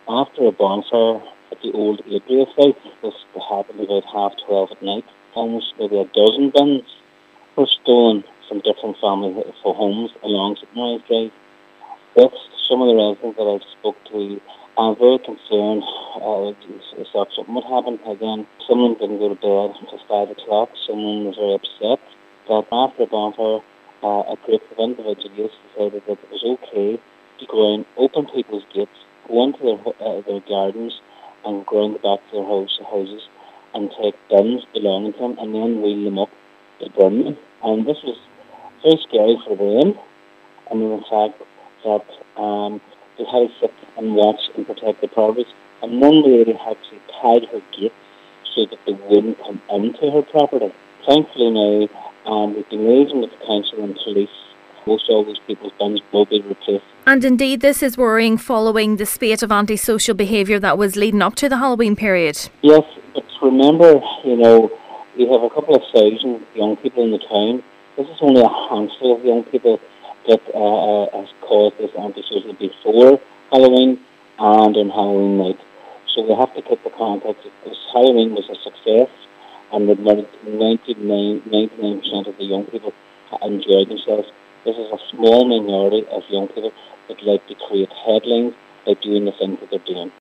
After a bonfire at the old Adria site, this happened about 12:30 at night. Almost maybe a dozen bins were stolen from different family for homes along St Mary's Drive. With some of the residents that I spoke to, I'm very concerned that something would happen again. Someone didn't go to bed until 5 o'clock. Someone was very upset that after a bonfire, a group of individuals decided that it was okay to go and open people's gates, go into their gardens and go around the back of their houses and take bins belonging to them and then wheel them up to burn them. And this was very scary for them. I mean, in fact, that they had to sit and watch and protect the properties. And one lady actually tied her gate so that they wouldn't come into her property. Thankfully now, we've been liaising with the council and police. Most of those people's bins will be replaced. And indeed, this is worrying following the spate of antisocial behaviour that was leading up to the Halloween period. Yes, but remember, we have a couple of thousand young people in the town. This is only a handful of young people that has caused this antisocial before Halloween and on Halloween night. So we have to keep the context. Halloween was a success, and 99% of the young people enjoyed themselves. This is a small minority of young people that like to create headlines by doing the things that they're doing.